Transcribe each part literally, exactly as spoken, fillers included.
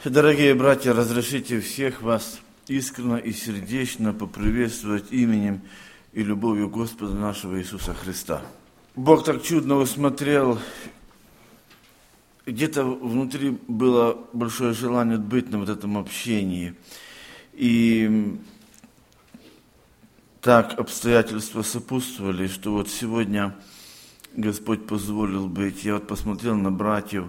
Дорогие братья, разрешите всех вас искренне и сердечно поприветствовать именем и любовью Господа нашего Иисуса Христа. Бог так чудно усмотрел, где-то внутри было большое желание быть на вот этом общении. И так обстоятельства сопутствовали, что вот сегодня Господь позволил быть. Я вот посмотрел на братьев,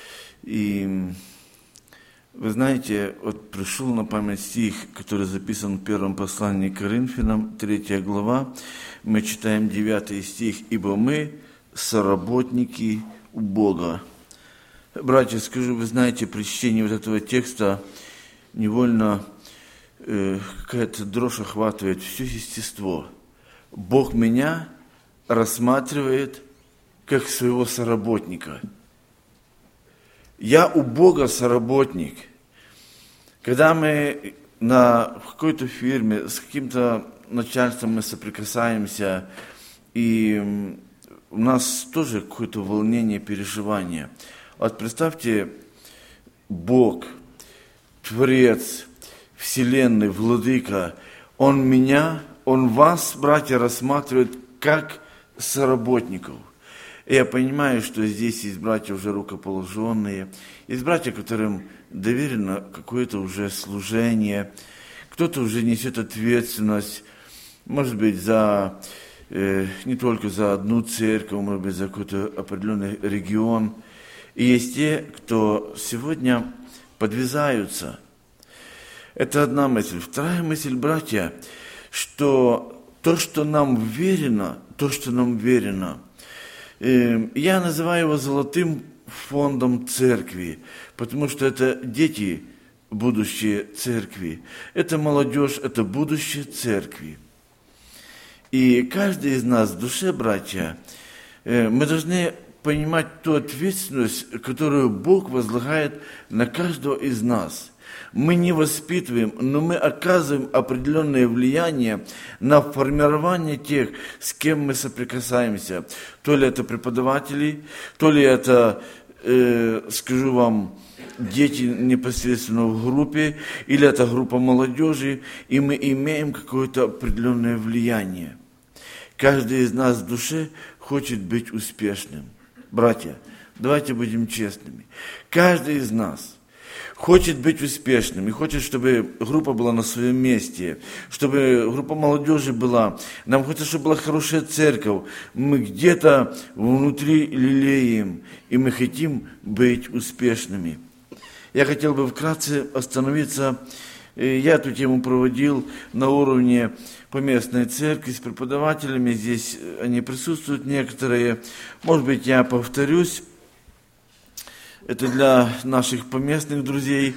и вы знаете, вот пришел на память стих, который записан в первом послании к Коринфянам, третья глава. Мы читаем девятый стих. «Ибо мы соработники у Бога». Братья, скажу, вы знаете, при чтении вот этого текста невольно э, какая-то дрожь охватывает все естество. Бог меня рассматривает как своего соработника. Я у Бога соработник. Когда мы на какой-то фирме с каким-то начальством мы соприкасаемся, и у нас тоже какое-то волнение, переживание. Вот представьте, Бог, Творец, Вселенной, Владыка, Он меня, Он вас, братья, рассматривает как соработников. И я понимаю, что здесь есть братья уже рукоположенные, есть братья, которым доверено какое-то уже служение, кто-то уже несет ответственность, может быть, за, э, не только за одну церковь, может быть, за какой-то определенный регион. И есть те, кто сегодня подвязаются. Это одна мысль. Вторая мысль, братья, что то, что нам верено, то, что нам верено, я называю его золотым фондом церкви, потому что это дети, будущее церкви. Это молодежь, это будущее церкви. И каждый из нас в душе, братья, мы должны понимать ту ответственность, которую Бог возлагает на каждого из нас. Мы не воспитываем, но мы оказываем определенное влияние на формирование тех, с кем мы соприкасаемся. То ли это преподаватели, то ли это, э, скажу вам, дети непосредственно в группе, или это группа молодежи, и мы имеем какое-то определенное влияние. Каждый из нас в душе хочет быть успешным. Братья, давайте будем честными. Каждый из нас хочет быть успешным и хочет, чтобы группа была на своем месте, чтобы группа молодежи была. Нам хочется, чтобы была хорошая церковь. Мы где-то внутри лелеем, и мы хотим быть успешными. Я хотел бы вкратце остановиться. Я эту тему проводил на уровне поместной церкви с преподавателями. Здесь они присутствуют некоторые. Может быть, я повторюсь. Это для наших поместных друзей.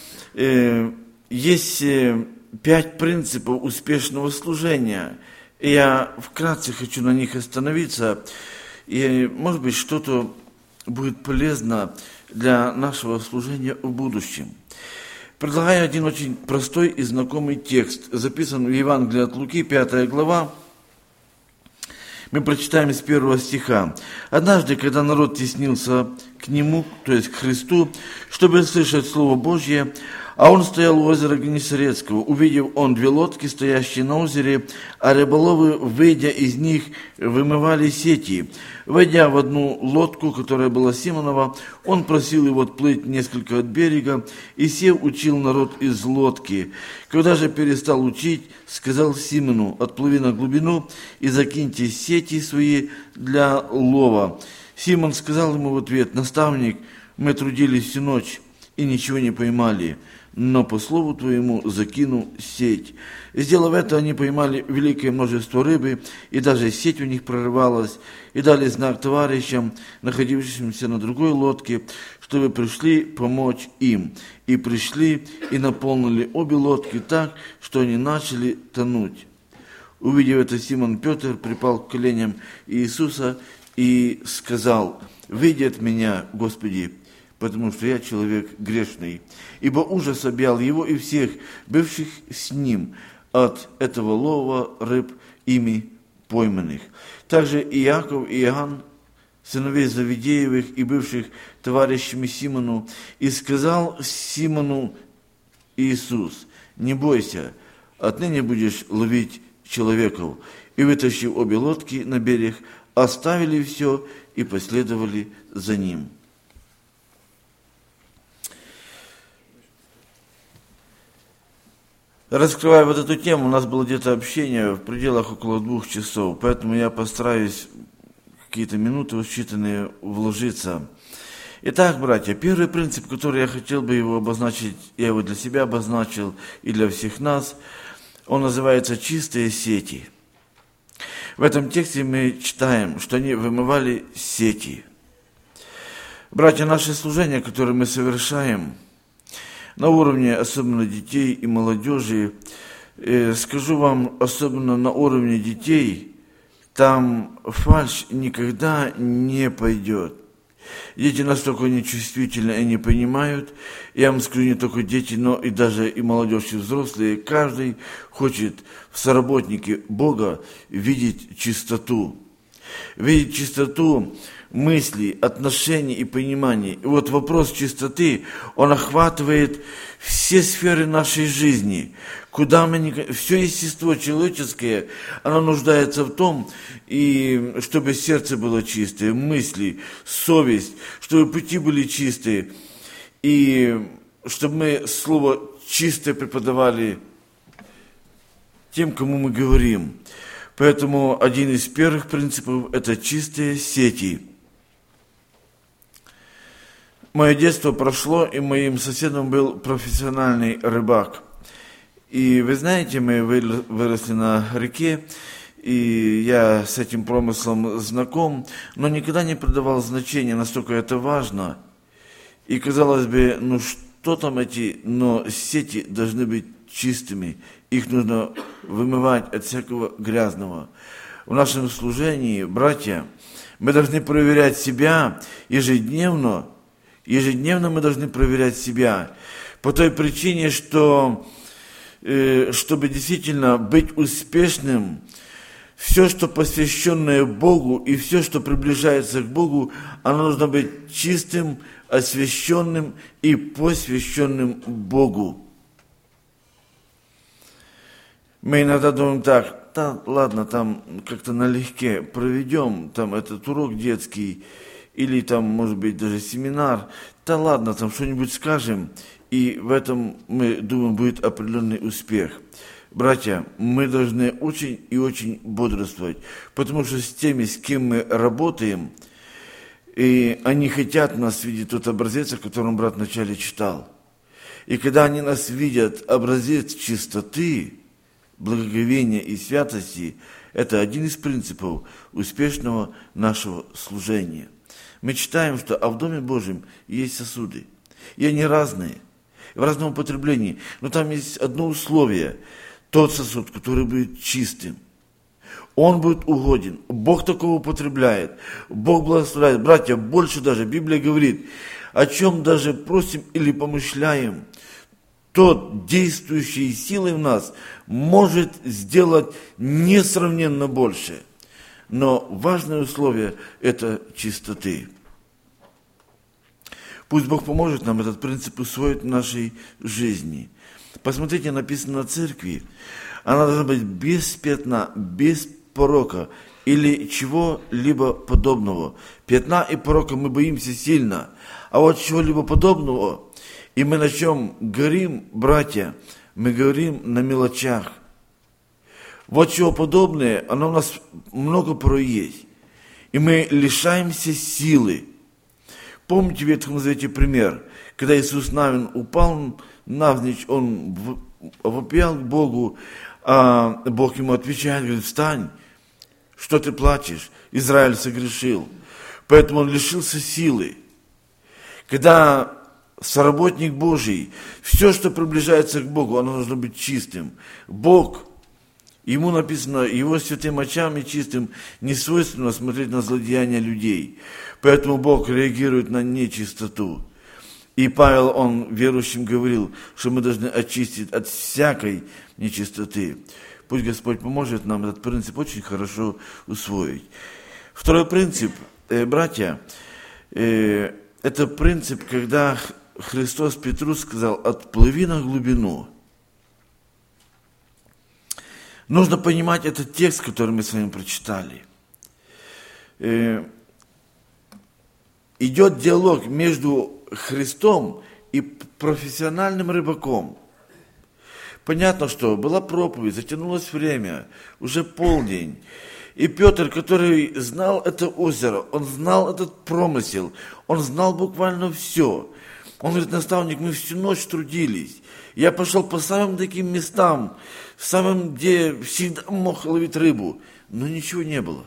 Есть пять принципов успешного служения. И я вкратце хочу на них остановиться. И, может быть, что-то будет полезно для нашего служения в будущем. Предлагаю один очень простой и знакомый текст. Записан в Евангелии от Луки, пятая глава. Мы прочитаем с первого стиха. «Однажды, когда народ теснился к Нему, то есть к Христу, чтобы слышать Слово Божье, а Он стоял у озера Генесарецкого, увидев Он две лодки, стоящие на озере, а рыболовы, выйдя из них, вымывали сети. Войдя в одну лодку, которая была Симонова, Он просил его отплыть несколько от берега, и сев учил народ из лодки. Когда же перестал учить, сказал Симону: отплыви на глубину и закиньте сети свои для лова. Симон сказал ему в ответ: наставник, мы трудились всю ночь и ничего не поймали, но по слову твоему закину сеть. Сделав это, они поймали великое множество рыбы, и даже сеть у них прорывалась, и дали знак товарищам, находившимся на другой лодке, чтобы пришли помочь им. И пришли, и наполнили обе лодки так, что они начали тонуть. Увидев это, Симон Петр припал к коленям Иисуса и сказал: «Выйди от меня, Господи, потому что я человек грешный». Ибо ужас объял его и всех, бывших с ним, от этого лова рыб ими пойманных. Также Иаков и Иоанн, сыновей Завидеевых и бывших товарищами Симону, и сказал Симону Иисус: «Не бойся, отныне будешь ловить человеков». И, вытащив обе лодки на берег, оставили все и последовали за ним. Раскрывая вот эту тему, у нас было где-то общение в пределах около двух часов, поэтому я постараюсь какие-то минуты считанные вложиться. Итак, братья, первый принцип, который я хотел бы его обозначить, я его для себя обозначил и для всех нас, он называется «чистые сети». В этом тексте мы читаем, что они вымывали сети. Братья, наше служение, которое мы совершаем, на уровне особенно детей и молодежи, э, скажу вам, особенно на уровне детей, там фальшь никогда не пойдет. Дети настолько нечувствительны и не понимают. Я вам скажу, не только дети, но и даже и молодежь, и взрослые. Каждый хочет в соработнике Бога видеть чистоту. Видеть чистоту мыслей, отношений и пониманий. И вот вопрос чистоты, он охватывает все сферы нашей жизни. Куда мы не... Все естество человеческое, оно нуждается в том, и чтобы сердце было чистое, мысли, совесть, чтобы пути были чистые, и чтобы мы слово чистое преподавали тем, кому мы говорим. Поэтому один из первых принципов – это чистые сети. Мое детство прошло, и моим соседом был профессиональный рыбак. И вы знаете, мы выросли на реке, и я с этим промыслом знаком, но никогда не придавал значения, настолько это важно. И казалось бы, ну что там эти, но сети должны быть чистыми, их нужно вымывать от всякого грязного. В нашем служении, братья, мы должны проверять себя ежедневно, ежедневно мы должны проверять себя, по той причине, что, э, чтобы действительно быть успешным, все, что посвященное Богу, и все, что приближается к Богу, оно должно быть чистым, освященным и посвященным Богу. Мы иногда думаем так: да ладно, там как-то налегке проведем там этот урок детский, или там, может быть, даже семинар, да ладно, там что-нибудь скажем, и в этом, мы думаем, будет определенный успех. Братья, мы должны очень и очень бодрствовать, потому что с теми, с кем мы работаем, и они хотят нас видеть тот образец, о котором брат вначале читал. И когда они нас видят образец чистоты, благоговения и святости, это один из принципов успешного нашего служения. Мы читаем, что а в Доме Божьем есть сосуды, и они разные, в разном употреблении, но там есть одно условие: тот сосуд, который будет чистым, он будет угоден, Бог такого употребляет, Бог благословляет. Братья, больше даже Библия говорит, о чем даже просим или помышляем, тот, действующий силой в нас, может сделать несравненно больше. Но важное условие – это чистоты. Пусть Бог поможет нам этот принцип усвоить в нашей жизни. Посмотрите, написано о церкви. Она должна быть без пятна, без порока или чего-либо подобного. Пятна и порока мы боимся сильно, а вот чего-либо подобного, и мы на чем горим, братья, мы горим на мелочах. Вот чего подобное, оно у нас много порой есть. И мы лишаемся силы. Помните в Ветхом Завете пример, когда Иисус Навин упал навзничь, он вопиял к Богу, а Бог ему отвечает, говорит: встань, что ты плачешь, Израиль согрешил. Поэтому он лишился силы. Когда соработник Божий, все, что приближается к Богу, оно должно быть чистым. Бог, ему написано, его святым очам и чистым не свойственно смотреть на злодеяния людей. Поэтому Бог реагирует на нечистоту. И Павел, он верующим говорил, что мы должны очистить от всякой нечистоты. Пусть Господь поможет нам этот принцип очень хорошо усвоить. Второй принцип, братья, это принцип, когда Христос Петру сказал: «Отплыви на глубину». Нужно понимать этот текст, который мы с вами прочитали. Идет диалог между Христом и профессиональным рыбаком. Понятно, что была проповедь, затянулось время, уже полдень. И Петр, который знал это озеро, он знал этот промысел, он знал буквально все. Он говорит: наставник, мы всю ночь трудились. Я пошел по самым таким местам, самым, где всегда мог ловить рыбу, но ничего не было.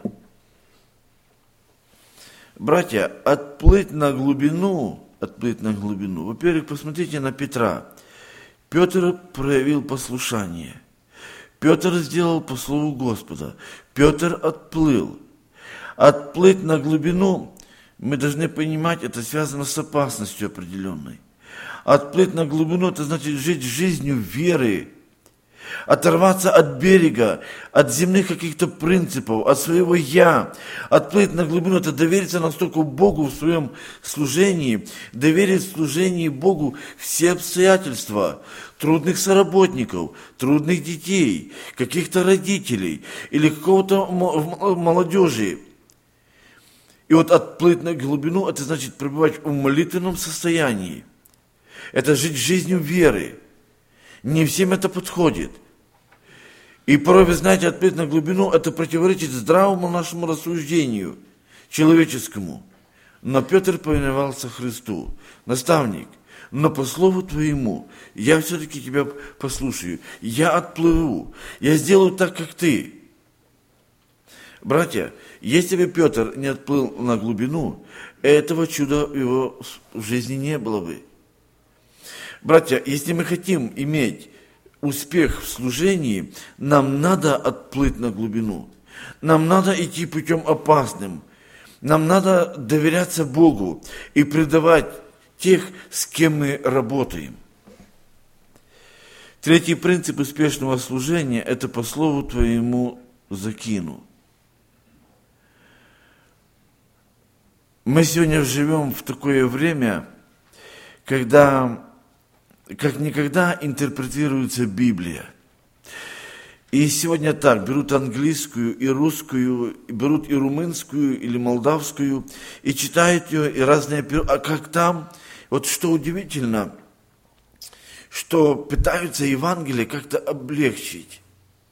Братья, отплыть на глубину, отплыть на глубину. Во-первых, посмотрите на Петра. Петр проявил послушание. Петр сделал по слову Господа. Петр отплыл. Отплыть на глубину, мы должны понимать, это связано с опасностью определенной. Отплыть на глубину, это значит жить жизнью веры. Оторваться от берега, от земных каких-то принципов, от своего «я». Отплыть на глубину – это довериться настолько Богу в своем служении, доверить в служении Богу все обстоятельства, трудных соработников, трудных детей, каких-то родителей или какого-то молодежи. И вот отплыть на глубину – это значит пребывать в молитвенном состоянии. Это жить жизнью веры. Не всем это подходит. И порой, вы знаете, отплыть на глубину, это противоречит здравому нашему рассуждению, человеческому. Но Петр повиновался Христу. Наставник, но по слову твоему я все-таки тебя послушаю. Я отплыву. Я сделаю так, как ты. Братья, если бы Петр не отплыл на глубину, этого чуда в его жизни не было бы. Братья, если мы хотим иметь успех в служении, нам надо отплыть на глубину. Нам надо идти путем опасным. Нам надо доверяться Богу и предавать тех, с кем мы работаем. Третий принцип успешного служения – это по слову твоему закину. Мы сегодня живем в такое время, когда как никогда интерпретируется Библия. И сегодня так, берут английскую и русскую, берут и румынскую или молдавскую, и читают ее, и разные... А как там? Вот что удивительно, что пытаются Евангелие как-то облегчить.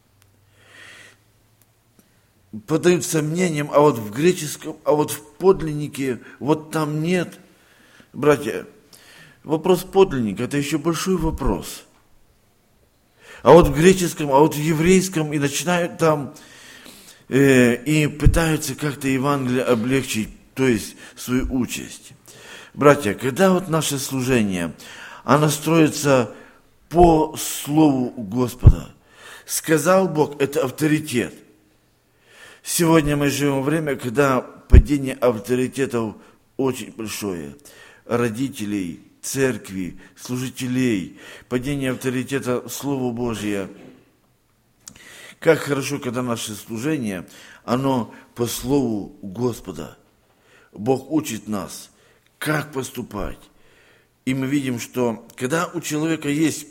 Подают сомнениям, а вот в греческом, а вот в подлиннике, вот там нет. Братья, вопрос подлинника – это еще большой вопрос. А вот в греческом, а вот в еврейском, и начинают там, э, и пытаются как-то Евангелие облегчить, то есть свою участь. Братья, когда вот наше служение, оно строится по Слову Господа. Сказал Бог – это авторитет. Сегодня мы живем в время, когда падение авторитетов очень большое. Родителей, церкви, служителей, падение авторитета Слова Божия. Как хорошо, когда наше служение, оно по Слову Господа. Бог учит нас, как поступать. И мы видим, что когда у человека есть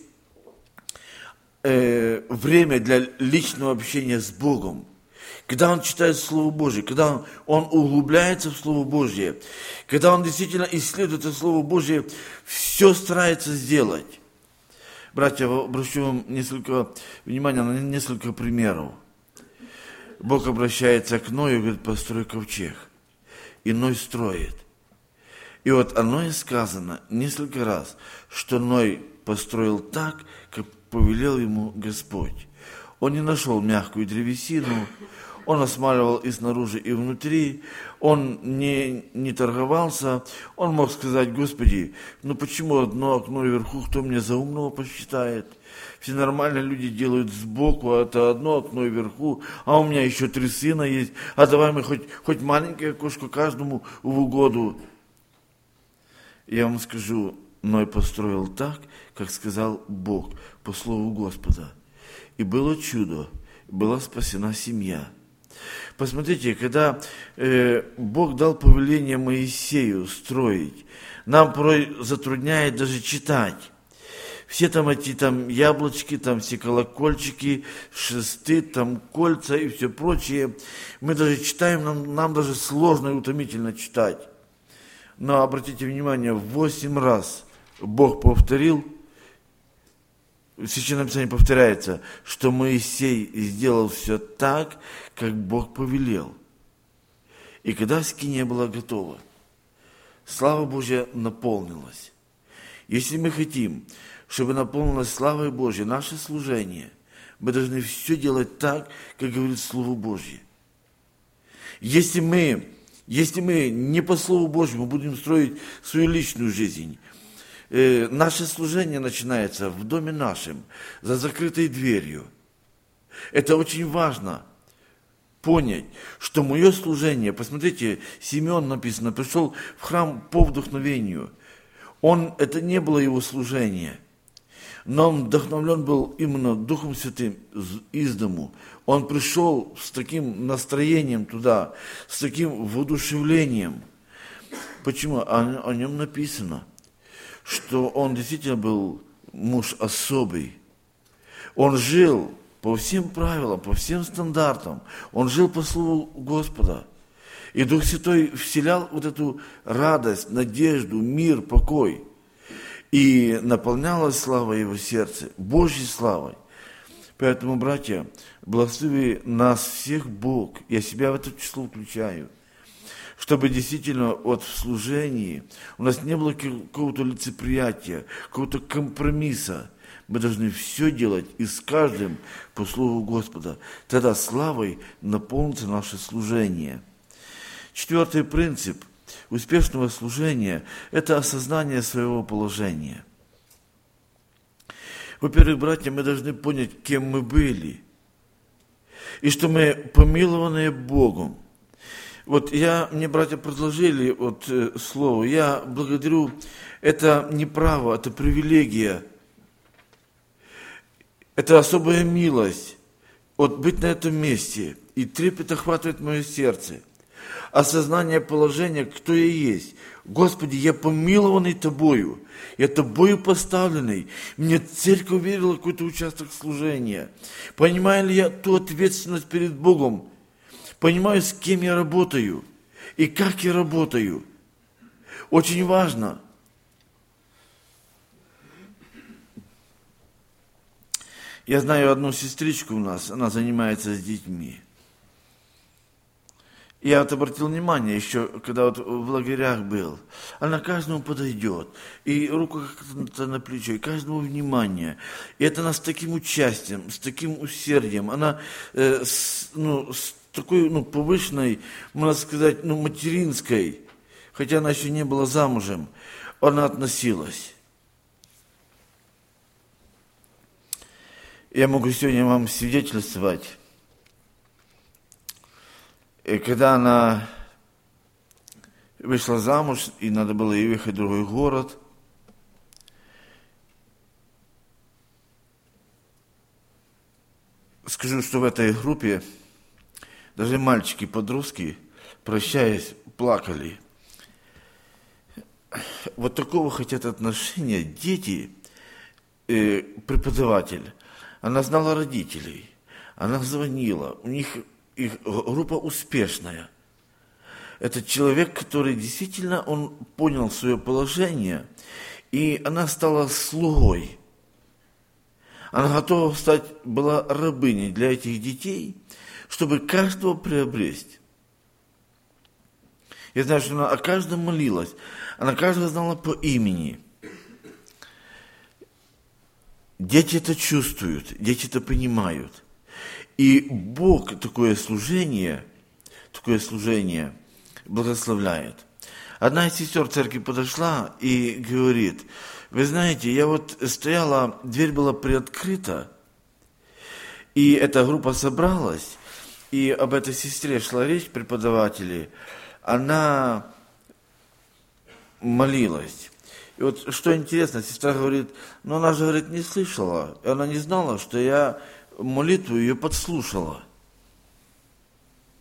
э, время для личного общения с Богом, когда он читает Слово Божие, когда он, он углубляется в Слово Божие, когда он действительно исследует это Слово Божие, все старается сделать. Братья, обращу вам несколько внимания на несколько примеров. Бог обращается к Ною и говорит: построй ковчег. И Ной строит. И вот о Ное сказано несколько раз, что Ной построил так, как повелел ему Господь. Он не нашел мягкую древесину, он осматривал и снаружи, и внутри, он не, не торговался, он мог сказать: Господи, ну почему одно окно вверху, кто меня за умного посчитает? Все нормальные люди делают сбоку, а это одно окно вверху, а у меня еще три сына есть, а давай мы хоть, хоть маленькое окошко каждому в угоду. Я вам скажу, Ной построил так, как сказал Бог, по слову Господа. И было чудо, была спасена семья. Посмотрите, когда э, Бог дал повеление Моисею строить, нам порой затрудняет даже читать. Все там эти там яблочки, там все колокольчики, шесты, там кольца и все прочее. Мы даже читаем, нам, нам даже сложно и утомительно читать. Но обратите внимание, восемь раз Бог повторил, в Священном Писании повторяется, что Моисей сделал все так, как Бог повелел. И когда скиния была готова, слава Божья наполнилась. Если мы хотим, чтобы наполнилось славой Божьей наше служение, мы должны все делать так, как говорит Слово Божье. Если мы, если мы не по Слову Божьему будем строить свою личную жизнь, э, наше служение начинается в доме нашем, за закрытой дверью. Это очень важно понять, что мое служение, посмотрите, Симеон написано, пришел в храм по вдохновению. Он, это не было его служение, но он вдохновлен был именно Духом Святым из дому. Он пришел с таким настроением туда, с таким воодушевлением. Почему? О, о нем написано, что он действительно был муж особый. Он жил по всем правилам, по всем стандартам. Он жил по слову Господа. И Дух Святой вселял вот эту радость, надежду, мир, покой. И наполнялась слава его сердца, Божьей славой. Поэтому, братья, благослови нас всех Бог, я себя в это число включаю, чтобы действительно вот в служении у нас не было какого-то лицеприятия, какого-то компромисса. Мы должны все делать и с каждым по слову Господа. Тогда славой наполнится наше служение. Четвертый принцип успешного служения – это осознание своего положения. Во-первых, братья, мы должны понять, кем мы были, и что мы помилованные Богом. Вот я, мне братья предложили вот, э, слово, я благодарю, это не право, это привилегия, это особая милость, вот быть на этом месте, и трепет охватывает мое сердце. Осознание положения, кто я есть. Господи, я помилованный Тобою, я Тобою поставленный. Мне церковь верила в какой-то участок служения. Понимаю ли я ту ответственность перед Богом? Понимаю, с кем я работаю и как я работаю. Очень важно. Я знаю одну сестричку у нас, она занимается с детьми. Я вот обратил внимание еще, когда вот в лагерях был, она каждому подойдет, и руку как-то на плечо, и каждому внимание. И это она с таким участием, с таким усердием, она э, с, ну, с такой ну, повышенной, можно сказать, ну, материнской, хотя она еще не была замужем, она относилась. Я могу сегодня вам свидетельствовать. И когда она вышла замуж, и надо было ей ехать в другой город, скажу, что в этой группе даже мальчики-подростки, прощаясь, плакали. Вот такого хотят отношения дети, э, преподаватель. Она знала родителей, она звонила, у них... Их группа успешная. Это человек, который действительно, он понял свое положение, и она стала слугой. Она готова стать, была рабыней для этих детей, чтобы каждого приобрести. Я знаю, что она о каждом молилась, она каждого знала по имени. Дети это чувствуют, дети это понимают. И Бог такое служение, такое служение благословляет. Одна из сестер церкви подошла и говорит, вы знаете, я вот стояла, дверь была приоткрыта, и эта группа собралась, и об этой сестре шла речь, преподаватели, она молилась. И вот что интересно, сестра говорит, ну она же, говорит, не слышала, она не знала, что я молитву ее подслушала.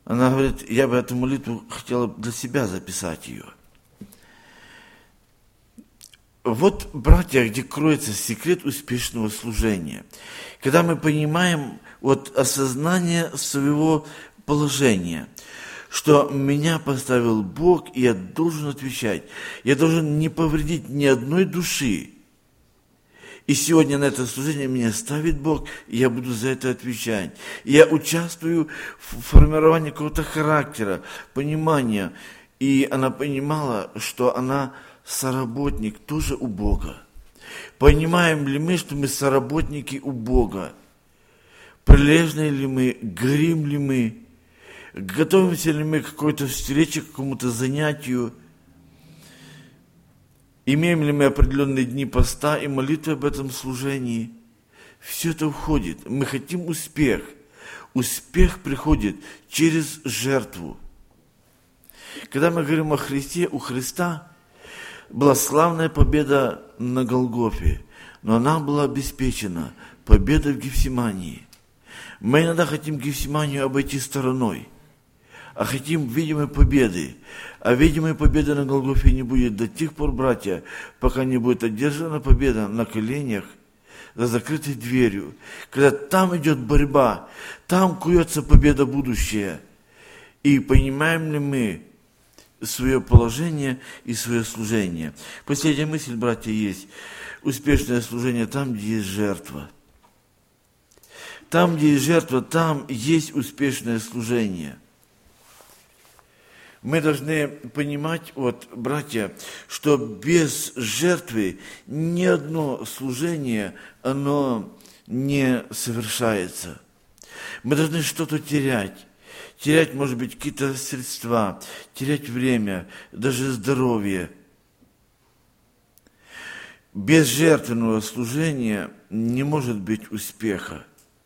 Она говорит, я бы эту молитву хотела для себя записать ее. Вот, братья, где кроется секрет успешного служения. Когда мы понимаем вот осознание своего положения, что меня поставил Бог, и я должен отвечать. Я должен не повредить ни одной души. И сегодня на это служение меня ставит Бог, и я буду за это отвечать. И я участвую в формировании какого-то характера, понимания. И она понимала, что она соработник тоже у Бога. Понимаем ли мы, что мы соработники у Бога? Прилежны ли мы, горим ли мы? Готовимся ли мы к какой-то встрече, к какому-то занятию? Имеем ли мы определенные дни поста и молитвы об этом служении? Все это входит. Мы хотим успех. Успех приходит через жертву. Когда мы говорим о Христе, у Христа была славная победа на Голгофе, но она была обеспечена победой в Гефсимании. Мы иногда хотим Гефсиманию обойти стороной, а хотим видимой победы. А видимой победы на Голгофе не будет до тех пор, братья, пока не будет одержана победа на коленях, за закрытой дверью. Когда там идет борьба, там куется победа будущая. И понимаем ли мы свое положение и свое служение? Последняя мысль, братья, есть. Успешное служение там, где есть жертва. Там, где есть жертва, там есть успешное служение. Мы должны понимать, вот, братья, что без жертвы ни одно служение, оно не совершается. Мы должны что-то терять. Терять, может быть, какие-то средства, терять время, даже здоровье. Без жертвенного служения не может быть успеха.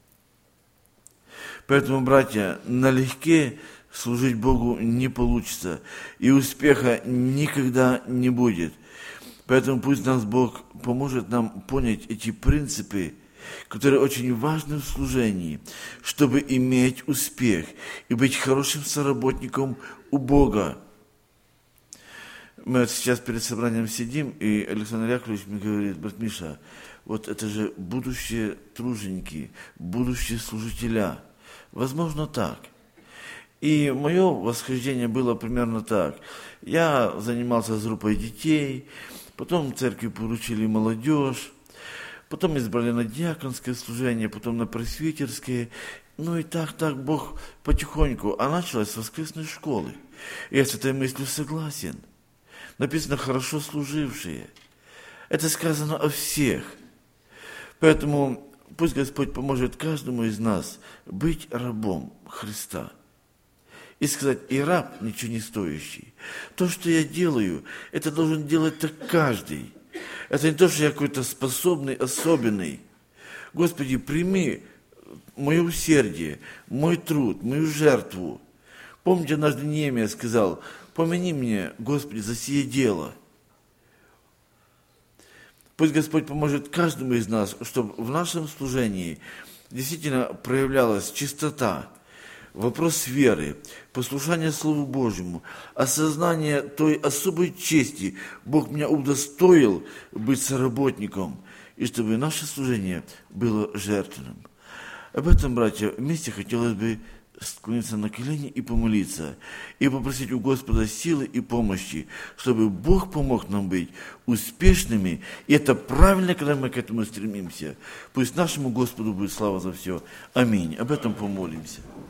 Поэтому, братья, налегке служить Богу не получится, и успеха никогда не будет. Поэтому пусть нас Бог поможет нам понять эти принципы, которые очень важны в служении, чтобы иметь успех и быть хорошим соработником у Бога. Мы вот сейчас перед собранием сидим, и Александр Яковлевич мне говорит: брат Миша, вот это же будущие труженики, будущие служителя. Возможно, так. И мое восхождение было примерно так. Я занимался с группой детей, потом в церкви поручили молодежь, потом избрали на диаконское служение, потом на пресвитерское. Ну и так, так Бог потихоньку. А началось с воскресной школы. И я с этой мыслью согласен. Написано «хорошо служившие». Это сказано о всех. Поэтому пусть Господь поможет каждому из нас быть рабом Христа. И сказать: и раб ничего не стоящий. То, что я делаю, это должен делать так каждый. Это не то, что я какой-то способный, особенный. Господи, прими мое усердие, мой труд, мою жертву. Помните, однажды Неемия сказал: помяни мне, Господи, за сие дело. Пусть Господь поможет каждому из нас, чтобы в нашем служении действительно проявлялась чистота, вопрос веры, послушание Слову Божьему, осознание той особой чести. Бог меня удостоил быть соработником, и чтобы наше служение было жертвенным. Об этом, братья, вместе хотелось бы склониться на колени и помолиться, и попросить у Господа силы и помощи, чтобы Бог помог нам быть успешными. И это правильно, когда мы к этому стремимся. Пусть нашему Господу будет слава за все. Аминь. Об этом помолимся.